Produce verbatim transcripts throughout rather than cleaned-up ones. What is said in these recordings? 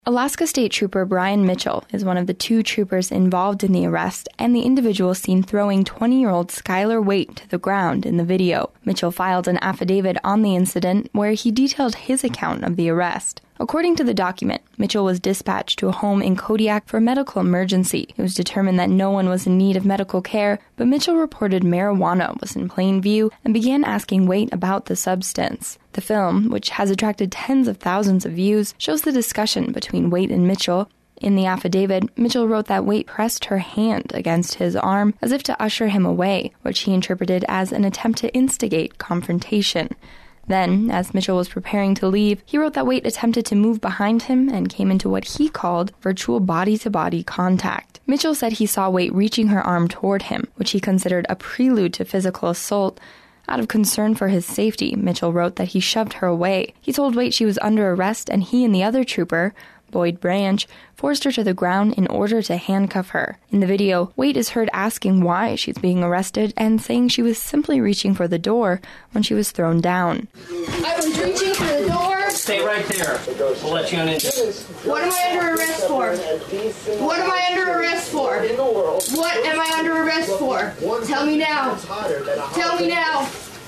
Alaska State Trooper Brian Mitchell is one of the two troopers involved in the arrest and the individual seen throwing twenty-year-old Skylar Waite to the ground in the video. Mitchell filed an affidavit on the incident where he detailed his account of the arrest. According to the document, Mitchell was dispatched to a home in Kodiak for a medical emergency. It was determined that no one was in need of medical care, but Mitchell reported marijuana was in plain view and began asking Waite about the substance. The film, which has attracted tens of thousands of views, shows the discussion between Waite and Mitchell. In the affidavit, Mitchell wrote that Waite pressed her hand against his arm as if to usher him away, which he interpreted as an attempt to instigate confrontation. Then, as Mitchell was preparing to leave, he wrote that Waite attempted to move behind him and came into what he called virtual body-to-body contact. Mitchell said he saw Waite reaching her arm toward him, which he considered a prelude to physical assault. Out of concern for his safety, Mitchell wrote that he shoved her away. He told Waite she was under arrest and he and the other trooper, Boyd Branch, forced her to the ground in order to handcuff her. In the video, Waite is heard asking why she's being arrested and saying she was simply reaching for the door when she was thrown down. I was reaching for the door. Stay right there. We'll let you on in. What am I under arrest for? What am I under arrest for? What am I under arrest for? Tell me now. Tell me now.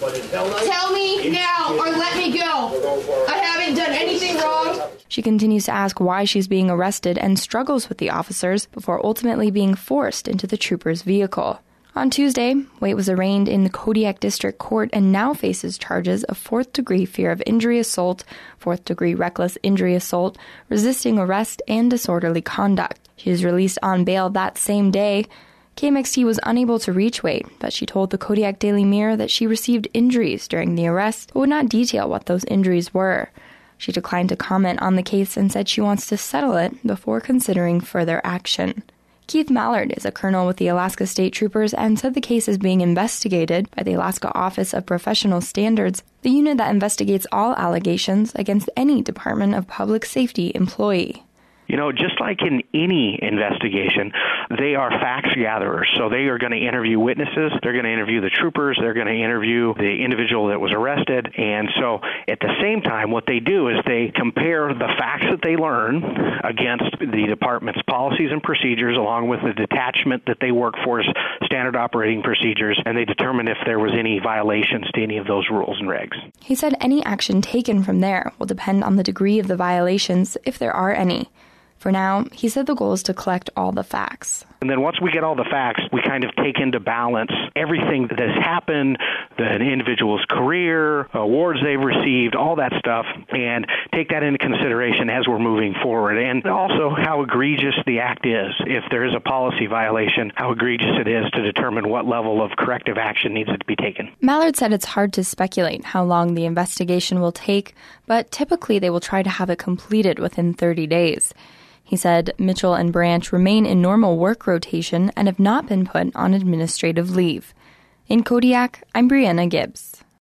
Tell me now or let me go. I haven't done anything wrong. She continues to ask why she's being arrested and struggles with the officers before ultimately being forced into the trooper's vehicle. On Tuesday, Waite was arraigned in the Kodiak District Court and now faces charges of fourth-degree fear of injury assault, fourth-degree reckless injury assault, resisting arrest, and disorderly conduct. She was released on bail that same day. K M X T was unable to reach Waite, but she told the Kodiak Daily Mirror that she received injuries during the arrest, but would not detail what those injuries were. She declined to comment on the case and said she wants to settle it before considering further action. Keith Mallard is a colonel with the Alaska State Troopers and said the case is being investigated by the Alaska Office of Professional Standards, the unit that investigates all allegations against any Department of Public Safety employee. You know, just like in any investigation, they are facts gatherers. So they are going to interview witnesses. They're going to interview the troopers. They're going to interview the individual that was arrested. And so at the same time, what they do is they compare the facts that they learn against the department's policies and procedures, along with the detachment that they work for, standard operating procedures, and they determine if there was any violations to any of those rules and regs. He said any action taken from there will depend on the degree of the violations, if there are any. For now, he said the goal is to collect all the facts. And then once we get all the facts, we kind of take into balance everything that has happened, the individual's career, awards they've received, all that stuff, and take that into consideration as we're moving forward. And also how egregious the act is. If there is a policy violation, how egregious it is to determine what level of corrective action needs to be taken. Mallard said it's hard to speculate how long the investigation will take, but typically they will try to have it completed within thirty days. He said Mitchell and Branch remain in normal work rotation and have not been put on administrative leave. In Kodiak, I'm Brianna Gibbs.